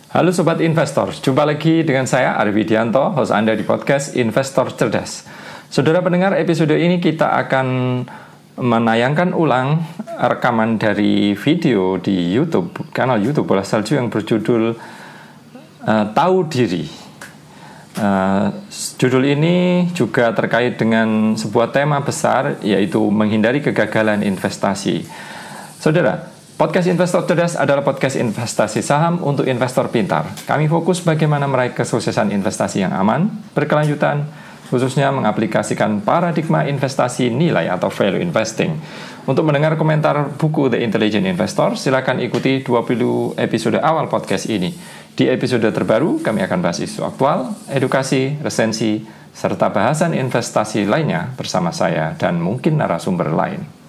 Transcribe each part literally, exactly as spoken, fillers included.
Halo Sobat Investor, jumpa lagi dengan saya Arif Widianto, host Anda di podcast Investor Cerdas. Saudara pendengar, episode ini kita akan menayangkan ulang rekaman dari video di YouTube, kanal YouTube Bola Salju yang berjudul uh, Tahu Diri. Uh, judul ini juga terkait dengan sebuah tema besar, yaitu menghindari kegagalan investasi. Saudara, podcast Investor Cerdas adalah podcast investasi saham untuk investor pintar. Kami fokus bagaimana meraih kesuksesan investasi yang aman, berkelanjutan, khususnya mengaplikasikan paradigma investasi nilai atau value investing. Untuk mendengar komentar buku The Intelligent Investor, silakan ikuti dua puluh episode awal podcast ini. Di episode terbaru, kami akan bahas isu aktual, edukasi, resensi, serta bahasan investasi lainnya bersama saya dan mungkin narasumber lain.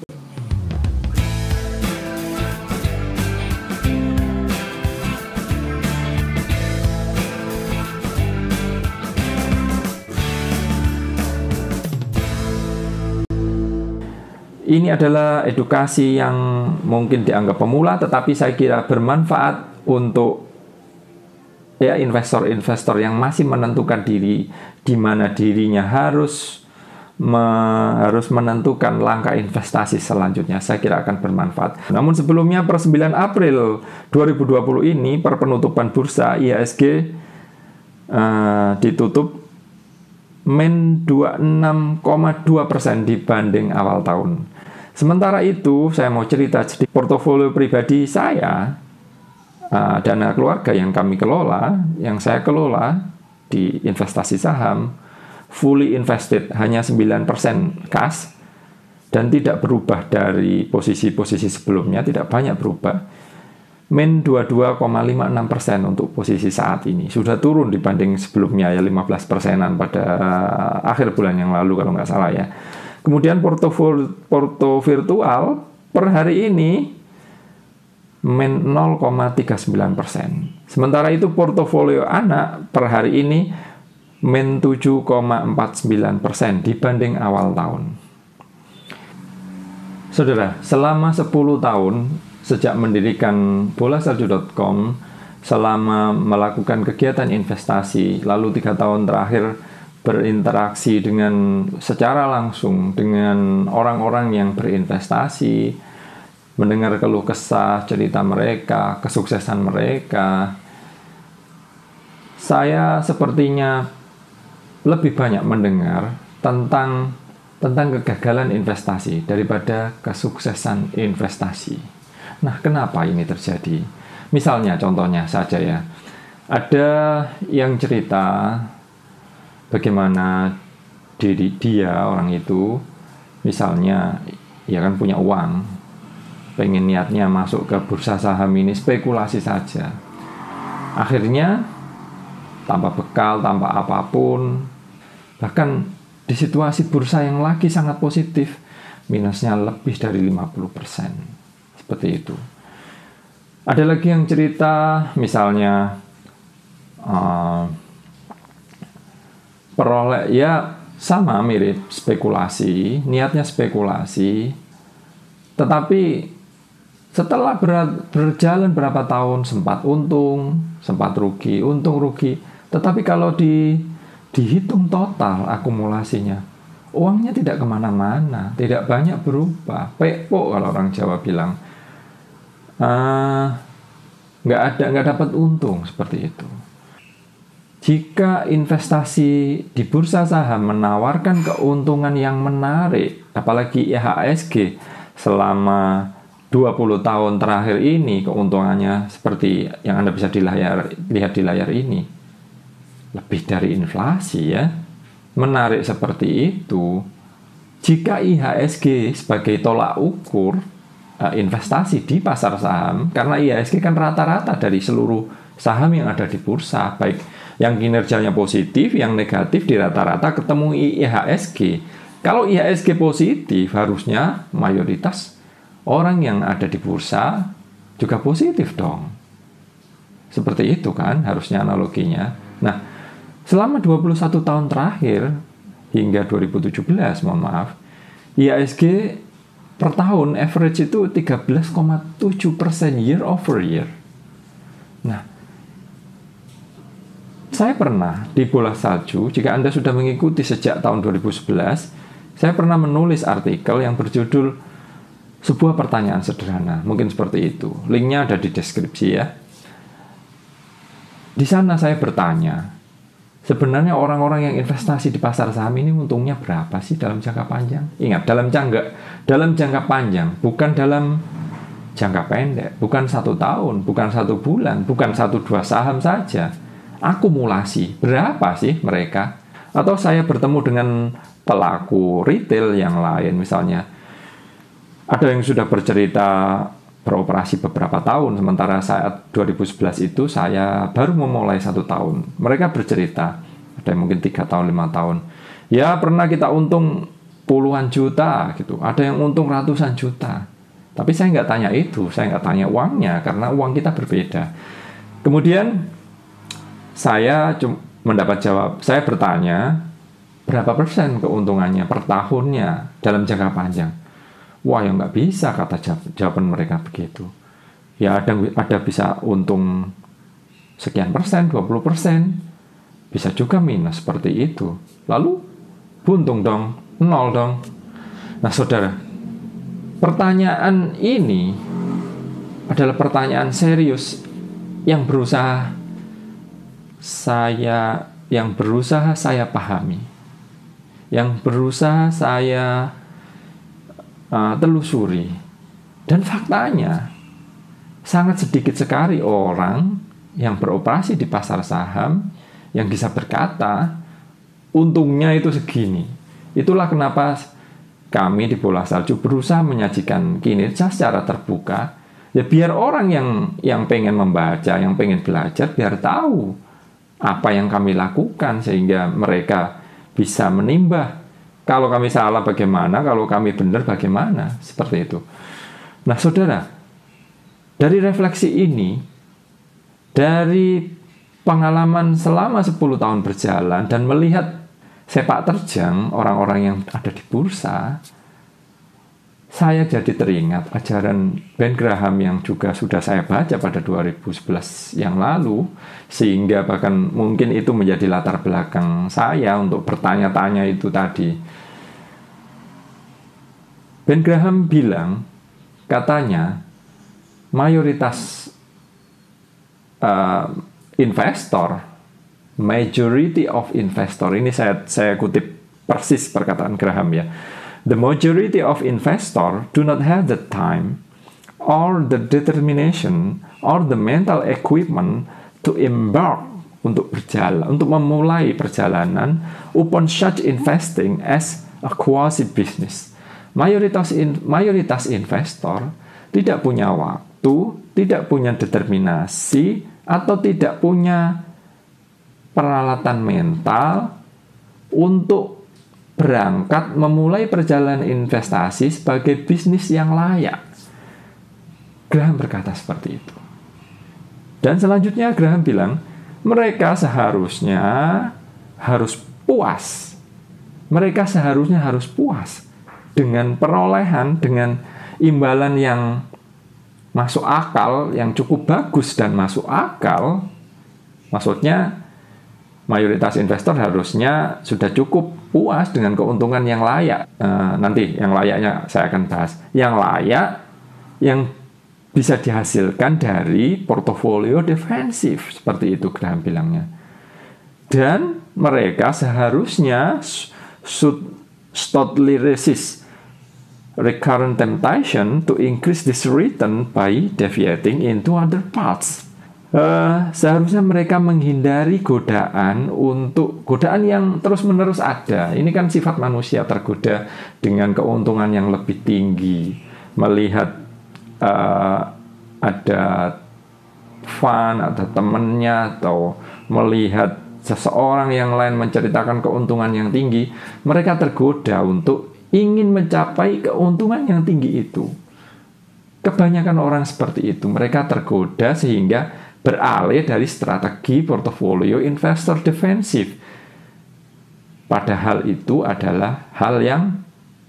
Ini adalah edukasi yang mungkin dianggap pemula, tetapi saya kira bermanfaat untuk ya investor-investor yang masih menentukan diri di mana dirinya harus me, harus menentukan langkah investasi selanjutnya. Saya kira akan bermanfaat. Namun sebelumnya, per sembilan April dua ribu dua puluh ini, per penutupan bursa I H S G uh, ditutup min dua puluh enam koma dua persen dibanding awal tahun. Sementara itu, saya mau cerita sedikit portofolio pribadi saya, uh, dana keluarga yang kami kelola, yang saya kelola di investasi saham, fully invested, hanya sembilan persen cash, dan tidak berubah dari posisi-posisi sebelumnya, tidak banyak berubah. Min dua puluh dua koma lima enam persen untuk posisi saat ini. Sudah turun dibanding sebelumnya, ya lima belas persenan pada akhir bulan yang lalu kalau nggak salah ya. Kemudian portofolio porto virtual per hari ini min nol koma tiga sembilan persen. Sementara itu portofolio anak per hari ini min tujuh koma empat sembilan persen dibanding awal tahun. Saudara, selama sepuluh tahun sejak mendirikan bola salju dot com, selama melakukan kegiatan investasi, lalu tiga tahun terakhir berinteraksi dengan secara langsung dengan orang-orang yang berinvestasi, mendengar keluh kesah, cerita mereka, kesuksesan mereka, saya sepertinya lebih banyak mendengar tentang tentang kegagalan investasi daripada kesuksesan investasi. Nah, kenapa ini terjadi? Misalnya, contohnya saja ya, ada yang cerita bagaimana diri dia, orang itu, misalnya, ya kan punya uang, pengen niatnya masuk ke bursa saham ini, spekulasi saja. Akhirnya, tanpa bekal, tanpa apapun, bahkan di situasi bursa yang lagi sangat positif, minusnya lebih dari lima puluh persen. Seperti itu. Ada lagi yang cerita, misalnya uh, peroleh ya sama mirip spekulasi, niatnya spekulasi, tetapi setelah ber, berjalan berapa tahun sempat untung, sempat rugi, untung rugi, tetapi kalau di dihitung total akumulasinya, uangnya tidak kemana-mana, tidak banyak berubah, pekpo kalau orang Jawa bilang. Uh, nggak ada nggak dapat untung seperti itu. Jika investasi di bursa saham menawarkan keuntungan yang menarik, apalagi I H S G selama dua puluh tahun terakhir ini keuntungannya seperti yang Anda bisa di layar, lihat di layar ini, lebih dari inflasi ya, menarik seperti itu. Jika I H S G sebagai tolak ukur investasi di pasar saham, karena I H S G kan rata-rata dari seluruh saham yang ada di bursa, baik yang kinerjanya positif, yang negatif, di rata-rata ketemu I H S G. Kalau I H S G positif, harusnya mayoritas orang yang ada di bursa juga positif dong. Seperti itu kan harusnya analoginya. Nah, selama dua puluh satu tahun terakhir hingga dua ribu tujuh belas, mohon maaf, I H S G per tahun average itu tiga belas koma tujuh persen year over year. Nah, saya pernah di Bola Salju, jika Anda sudah mengikuti sejak tahun dua ribu sebelas, saya pernah menulis artikel yang berjudul sebuah pertanyaan sederhana, mungkin seperti itu. Linknya ada di deskripsi ya. Di sana saya bertanya, sebenarnya orang-orang yang investasi di pasar saham ini untungnya berapa sih dalam jangka panjang? Ingat, dalam jangka dalam jangka panjang, bukan dalam jangka pendek, bukan satu tahun, bukan satu bulan, bukan satu dua saham saja. Akumulasi, berapa sih mereka? Atau saya bertemu dengan pelaku retail yang lain, misalnya ada yang sudah bercerita beroperasi beberapa tahun, sementara saat dua ribu sebelas itu saya baru memulai satu tahun. Mereka bercerita, ada yang mungkin tiga tahun, lima tahun. Ya pernah kita untung puluhan juta gitu, ada yang untung ratusan juta. Tapi saya nggak tanya itu, saya nggak tanya uangnya, karena uang kita berbeda. Kemudian saya mendapat jawab, saya bertanya, berapa persen keuntungannya per tahunnya dalam jangka panjang? Wah, ya nggak bisa, kata jawaban mereka begitu. Ya ada, ada bisa untung sekian persen, dua puluh persen. Bisa juga minus seperti itu. Lalu buntung dong, nol dong. Nah saudara, pertanyaan ini adalah pertanyaan serius yang berusaha saya yang berusaha saya pahami, yang berusaha saya uh, telusuri. Dan faktanya sangat sedikit sekali orang yang beroperasi di pasar saham yang bisa berkata untungnya itu segini. Itulah kenapa kami di Bola Salju berusaha menyajikan kinerja secara terbuka, ya biar orang yang yang pengen membaca, yang pengen belajar, biar tahu apa yang kami lakukan, sehingga mereka bisa menimbang kalau kami salah bagaimana, kalau kami benar bagaimana, seperti itu. Nah saudara, dari refleksi ini, dari pengalaman selama sepuluh tahun berjalan dan melihat sepak terjang orang-orang yang ada di bursa, saya jadi teringat ajaran Ben Graham yang juga sudah saya baca pada dua ribu sebelas yang lalu, sehingga bahkan mungkin itu menjadi latar belakang saya untuk bertanya-tanya itu tadi. Ben Graham bilang, katanya mayoritas uh, investor, majority of investor, ini saya saya kutip persis perkataan Graham ya. The majority of investors do not have the time or the determination or the mental equipment to embark, untuk berjalan, untuk memulai perjalanan upon such investing as a quasi business. Mayoritas in, mayoritas investor tidak punya waktu, tidak punya determinasi, atau tidak punya peralatan mental untuk berangkat memulai perjalanan investasi sebagai bisnis yang layak. Graham berkata seperti itu. Dan selanjutnya Graham bilang, mereka seharusnya harus puas. Mereka seharusnya harus puas dengan perolehan, dengan imbalan yang masuk akal, yang cukup bagus dan masuk akal. Maksudnya mayoritas investor harusnya sudah cukup puas dengan keuntungan yang layak. E, nanti yang layaknya saya akan bahas. Yang layak, yang bisa dihasilkan dari portofolio defensif. Seperti itu Graham bilangnya. Dan mereka seharusnya should stoutly resist recurrent temptation to increase this return by deviating into other paths. Uh, seharusnya mereka menghindari godaan untuk godaan yang terus-menerus ada. Ini kan sifat manusia, tergoda dengan keuntungan yang lebih tinggi, melihat uh, ada fun, ada temennya, atau melihat seseorang yang lain menceritakan keuntungan yang tinggi, mereka tergoda untuk ingin mencapai keuntungan yang tinggi itu. Kebanyakan orang seperti itu, mereka tergoda sehingga beralih dari strategi portofolio investor defensif. Padahal itu adalah hal yang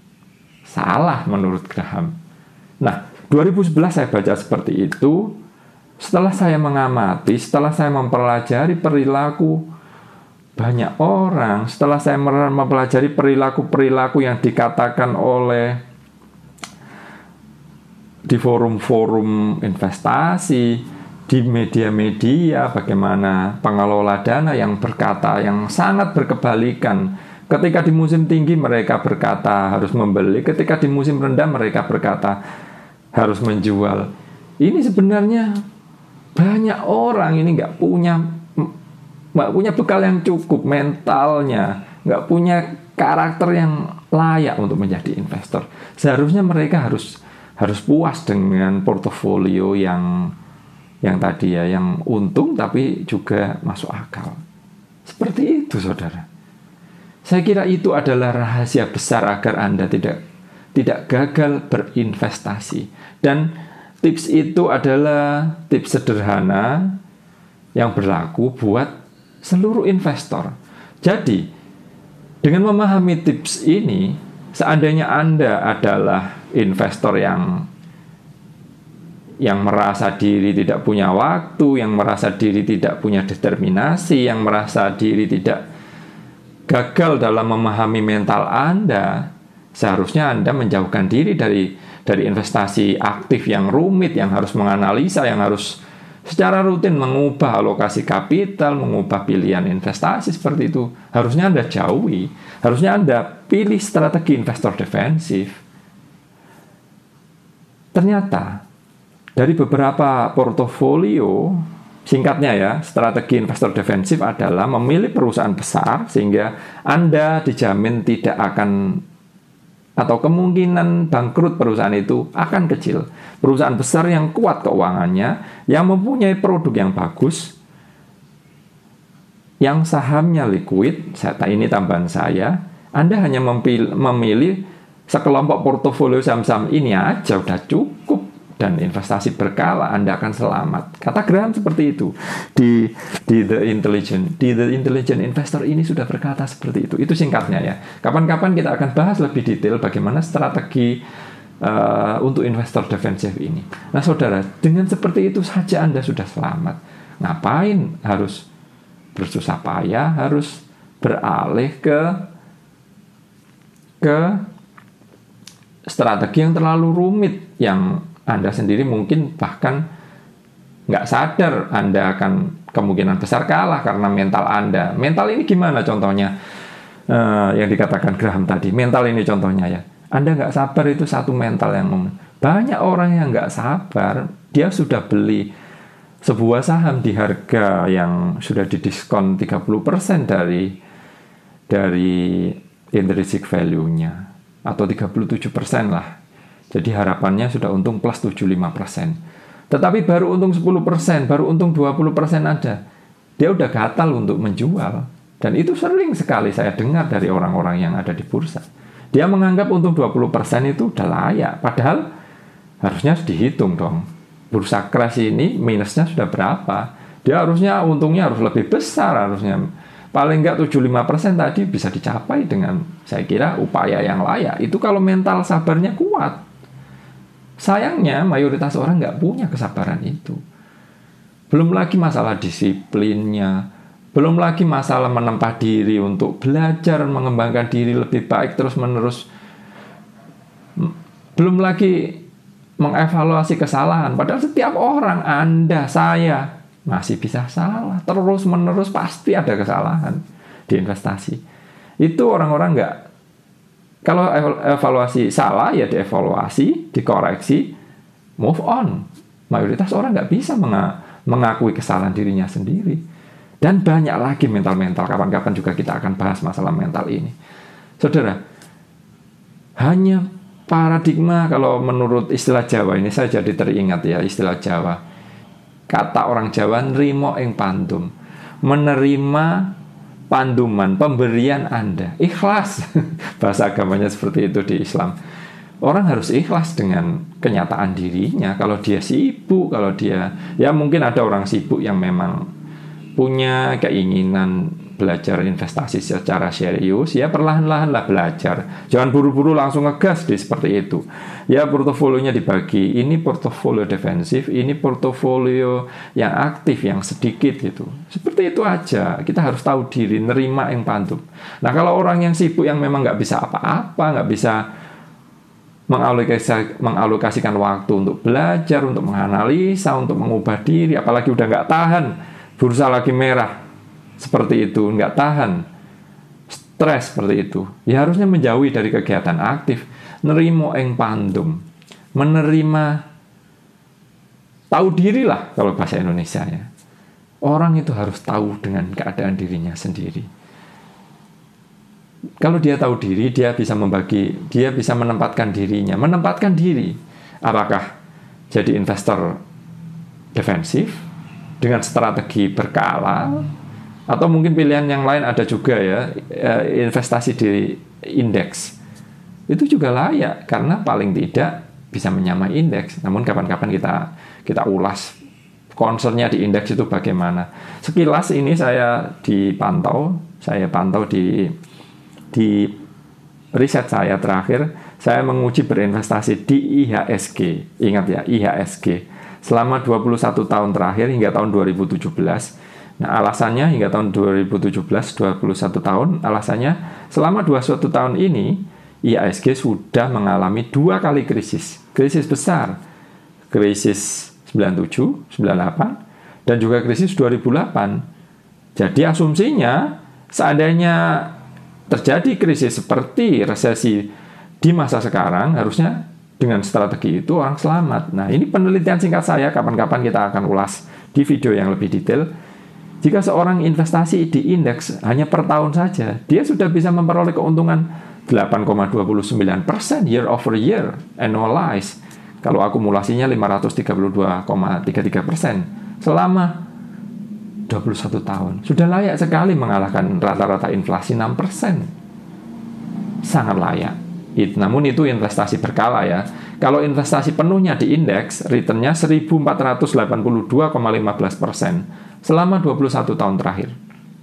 salah menurut Graham. Nah, dua ribu sebelas saya baca seperti itu. Setelah saya mengamati, setelah saya mempelajari perilaku banyak orang setelah saya mempelajari perilaku-perilaku yang dikatakan oleh di forum-forum investasi, di media-media, bagaimana pengelola dana yang berkata yang sangat berkebalikan. Ketika di musim tinggi mereka berkata harus membeli, ketika di musim rendah mereka berkata harus menjual. Ini sebenarnya banyak orang ini nggak punya nggak punya bekal yang cukup mentalnya, nggak punya karakter yang layak untuk menjadi investor. Seharusnya mereka harus harus puas dengan portofolio yang yang tadi ya, yang untung tapi juga masuk akal. Seperti itu, saudara. Saya kira itu adalah rahasia besar agar Anda tidak tidak gagal berinvestasi. Dan tips itu adalah tips sederhana yang berlaku buat seluruh investor. Jadi, dengan memahami tips ini, seandainya Anda adalah investor yang yang merasa diri tidak punya waktu, yang merasa diri tidak punya determinasi, yang merasa diri tidak gagal dalam memahami mental Anda, seharusnya Anda menjauhkan diri dari dari investasi aktif yang rumit, yang harus menganalisa, yang harus secara rutin mengubah alokasi kapital, mengubah pilihan investasi seperti itu. Harusnya Anda jauhi. Harusnya Anda pilih strategi investor defensif. Ternyata dari beberapa portofolio, singkatnya ya, strategi investor defensif adalah memilih perusahaan besar sehingga Anda dijamin tidak akan, atau kemungkinan bangkrut perusahaan itu akan kecil. Perusahaan besar yang kuat keuangannya, yang mempunyai produk yang bagus, yang sahamnya liquid. Ini tambahan saya. Anda hanya memilih sekelompok portofolio saham-saham ini aja udah cukup, dan investasi berkala Anda akan selamat. Kata Graham seperti itu di di The Intelligent di The Intelligent Investor ini sudah berkata seperti itu. Itu singkatnya ya. Kapan-kapan kita akan bahas lebih detail bagaimana strategi uh, untuk investor defensif ini. Nah, saudara, dengan seperti itu saja Anda sudah selamat. Ngapain harus bersusah payah, harus beralih ke ke strategi yang terlalu rumit, yang Anda sendiri mungkin bahkan nggak sadar Anda akan kemungkinan besar kalah karena mental Anda. Mental ini gimana contohnya? Uh, yang dikatakan Graham tadi, mental ini contohnya ya. Anda nggak sabar itu satu mental yang banyak orang yang nggak sabar, dia sudah beli sebuah saham di harga yang sudah didiskon tiga puluh persen dari dari intrinsic value-nya, atau tiga puluh tujuh persen lah. Jadi harapannya sudah untung plus tujuh puluh lima persen. Tetapi baru untung sepuluh persen, baru untung dua puluh persen ada. Dia udah gatal untuk menjual. Dan itu sering sekali saya dengar dari orang-orang yang ada di bursa. Dia menganggap untung dua puluh persen itu udah layak. Padahal harusnya dihitung dong. Bursa crash ini minusnya sudah berapa. Dia harusnya untungnya harus lebih besar harusnya. Paling enggak tujuh puluh lima persen tadi bisa dicapai dengan, saya kira, upaya yang layak. Itu kalau mental sabarnya kuat. Sayangnya mayoritas orang nggak punya kesabaran itu. Belum lagi masalah disiplinnya, belum lagi masalah menempa diri untuk belajar, mengembangkan diri lebih baik terus-menerus. Belum lagi mengevaluasi kesalahan. Padahal setiap orang, Anda, saya, masih bisa salah. Terus-menerus pasti ada kesalahan di investasi. Itu orang-orang nggak. Kalau evaluasi salah, ya dievaluasi, dikoreksi, move on. Mayoritas orang nggak bisa mengakui kesalahan dirinya sendiri. Dan banyak lagi mental-mental. Kapan-kapan juga kita akan bahas masalah mental ini. Saudara, hanya paradigma, kalau menurut istilah Jawa, ini saya jadi teringat ya istilah Jawa. Kata orang Jawa, nrimo ing pandum. Menerima panduman, pemberian Anda. Ikhlas. Bahasa agamanya seperti itu di Islam. Orang harus ikhlas dengan kenyataan dirinya. Kalau dia sibuk, kalau dia, ya mungkin ada orang sibuk yang memang punya keinginan belajar investasi secara serius, ya perlahan-lahan lah belajar. Jangan buru-buru langsung ngegas di seperti itu. Ya portofolionya dibagi, ini portofolio defensif, ini portofolio yang aktif, yang sedikit gitu. Seperti itu aja, kita harus tahu diri, nerima yang pantum. Nah kalau orang yang sibuk, yang memang nggak bisa apa-apa, nggak bisa mengalokasi, mengalokasikan waktu untuk belajar, untuk menganalisa, untuk mengubah diri, apalagi udah nggak tahan, bursa lagi merah, seperti itu, nggak tahan, stres seperti itu, ya harusnya menjauhi dari kegiatan aktif, nerimo eng pandum, menerima, tahu diri lah kalau bahasa Indonesianya. Orang itu harus tahu dengan keadaan dirinya sendiri. Kalau dia tahu diri, dia bisa membagi, dia bisa menempatkan dirinya, menempatkan diri. Apakah jadi investor defensif dengan strategi berkala, atau mungkin pilihan yang lain ada juga ya, investasi di indeks. Itu juga layak karena paling tidak bisa menyamai indeks. Namun kapan-kapan kita kita ulas concernnya di indeks itu bagaimana. Sekilas ini saya dipantau, saya pantau di di riset saya terakhir, saya menguji berinvestasi di I H S G. Ingat ya, I H S G. Selama dua puluh satu tahun terakhir hingga tahun dua ribu tujuh belas. Nah, alasannya hingga tahun dua ribu tujuh belas, dua puluh satu tahun, alasannya selama dua puluh satu tahun ini I H S G sudah mengalami dua kali krisis. Krisis besar. Krisis sembilan puluh tujuh, sembilan puluh delapan, dan juga krisis dua ribu delapan. Jadi asumsinya seandainya terjadi krisis seperti resesi di masa sekarang, harusnya dengan strategi itu orang selamat. Nah, ini penelitian singkat saya, kapan-kapan kita akan ulas di video yang lebih detail. Jika seorang investasi di indeks hanya per tahun saja, dia sudah bisa memperoleh keuntungan delapan koma dua sembilan persen year over year annualized. Kalau akumulasinya lima ratus tiga puluh dua koma tiga tiga persen selama dua puluh satu tahun. Sudah layak sekali mengalahkan rata-rata inflasi enam persen. Sangat layak. It, namun itu investasi berkala ya. Kalau investasi penuhnya di indeks, returnnya seribu empat ratus delapan puluh dua koma lima belas persen selama dua puluh satu tahun terakhir.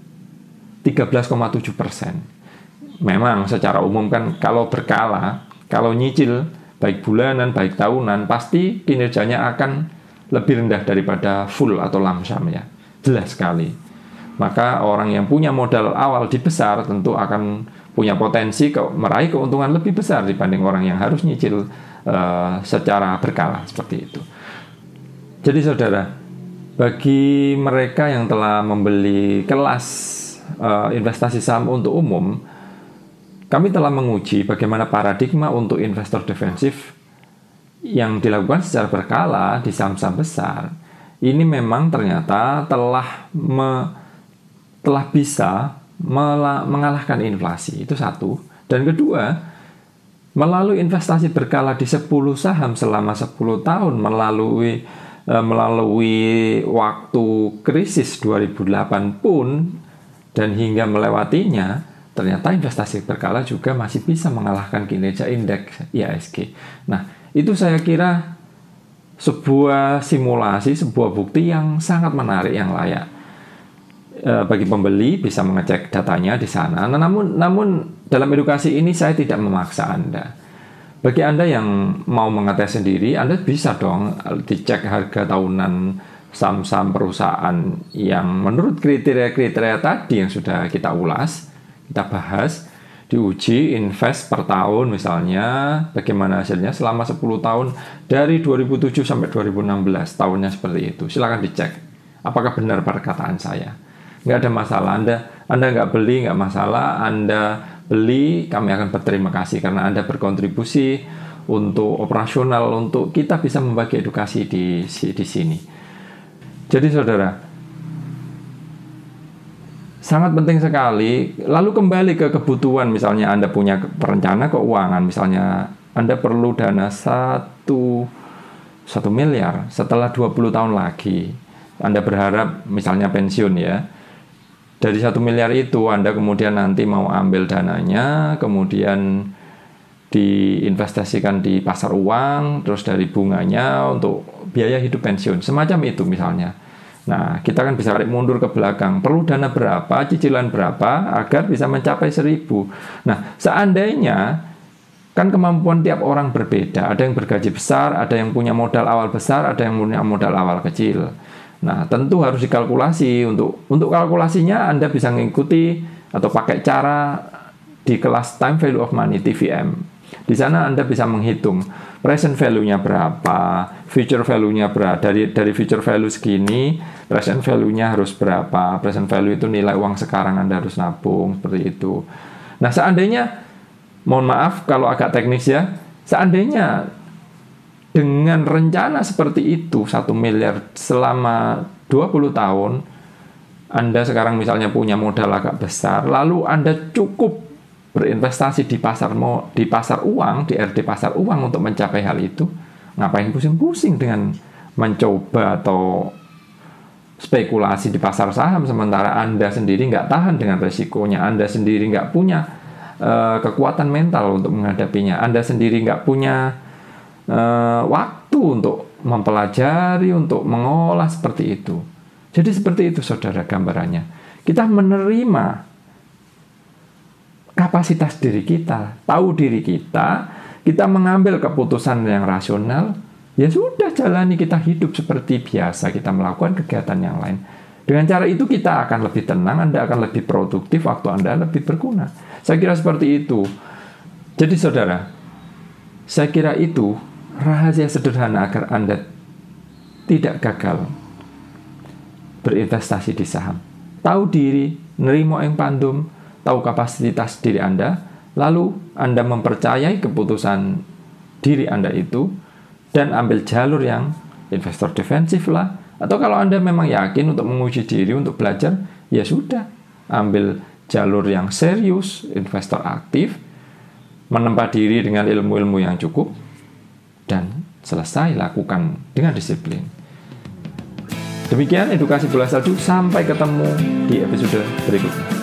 tiga belas koma tujuh persen. Memang secara umum kan kalau berkala, kalau nyicil, baik bulanan, baik tahunan, pasti kinerjanya akan lebih rendah daripada full atau lump sum ya. Jelas sekali. Maka orang yang punya modal awal di besar tentu akan punya potensi ke, meraih keuntungan lebih besar dibanding orang yang harus nyicil uh, secara berkala seperti itu. Jadi saudara, bagi mereka yang telah membeli kelas uh, investasi saham untuk umum, kami telah menguji bagaimana paradigma untuk investor defensif yang dilakukan secara berkala di saham-saham besar. Ini memang ternyata telah me, telah bisa mela, mengalahkan inflasi. Itu satu. Dan kedua, melalui investasi berkala di sepuluh saham selama sepuluh tahun, melalui e, melalui waktu krisis dua ribu delapan pun dan hingga melewatinya, ternyata investasi berkala juga masih bisa mengalahkan kinerja indeks I H S G. Nah, itu saya kira sebuah simulasi, sebuah bukti yang sangat menarik, yang layak e, bagi pembeli bisa mengecek datanya di sana. Nah, namun, namun dalam edukasi ini saya tidak memaksa Anda. Bagi Anda yang mau mengetes sendiri, Anda bisa dong dicek harga tahunan saham-saham perusahaan yang menurut kriteria-kriteria tadi yang sudah kita ulas, kita bahas. Diuji invest per tahun misalnya, bagaimana hasilnya selama sepuluh tahun dari dua ribu tujuh sampai dua ribu enam belas, tahunnya seperti itu. Silakan dicek apakah benar perkataan saya. Nggak ada masalah. Anda Anda nggak beli, nggak masalah. Anda beli, kami akan berterima kasih karena Anda berkontribusi untuk operasional, untuk kita bisa membagi edukasi di di sini. Jadi saudara, sangat penting sekali. Lalu kembali ke kebutuhan, misalnya Anda punya perencana keuangan, misalnya Anda perlu dana satu satu miliar setelah dua puluh tahun lagi. Anda berharap misalnya pensiun ya. Dari satu miliar itu Anda kemudian nanti mau ambil dananya, kemudian diinvestasikan di pasar uang, terus dari bunganya untuk biaya hidup pensiun, semacam itu misalnya. Nah, kita kan bisa tarik mundur ke belakang. Perlu dana berapa, cicilan berapa, agar bisa mencapai seribu. Nah, seandainya, kan kemampuan tiap orang berbeda. Ada yang bergaji besar, ada yang punya modal awal besar, ada yang punya modal awal kecil. Nah, tentu harus dikalkulasi. Untuk untuk kalkulasinya, Anda bisa mengikuti atau pakai cara di kelas Time Value of Money, T V M. Di sana Anda bisa menghitung present value-nya berapa, future value-nya berapa. Dari dari future value segini, present value-nya harus berapa. Present value itu nilai uang sekarang Anda harus nabung, seperti itu. Nah, seandainya, mohon maaf kalau agak teknis ya, seandainya dengan rencana seperti itu, satu miliar selama dua puluh tahun, Anda sekarang misalnya punya modal agak besar, lalu Anda cukup berinvestasi di pasar di pasar uang, di R D pasar uang untuk mencapai hal itu, ngapain pusing-pusing dengan mencoba atau spekulasi di pasar saham sementara Anda sendiri nggak tahan dengan resikonya, Anda sendiri nggak punya uh, kekuatan mental untuk menghadapinya, Anda sendiri nggak punya uh, waktu untuk mempelajari, untuk mengolah seperti itu. Jadi seperti itu saudara gambarannya. Kita menerima kapasitas diri kita, tahu diri kita, kita mengambil keputusan yang rasional, ya sudah jalani, kita hidup seperti biasa, kita melakukan kegiatan yang lain. Dengan cara itu kita akan lebih tenang, Anda akan lebih produktif, waktu Anda lebih berguna. Saya kira seperti itu. Jadi saudara, saya kira itu rahasia sederhana agar Anda tidak gagal berinvestasi di saham. Tahu diri, nerimo ing pandum, tahu kapasitas diri Anda, lalu Anda mempercayai keputusan diri Anda itu, dan ambil jalur yang investor defensif lah. Atau kalau Anda memang yakin untuk menguji diri, untuk belajar, ya sudah, ambil jalur yang serius, investor aktif, menempa diri dengan ilmu-ilmu yang cukup, dan selesai, lakukan dengan disiplin. Demikian edukasi bola salju, sampai ketemu di episode berikutnya.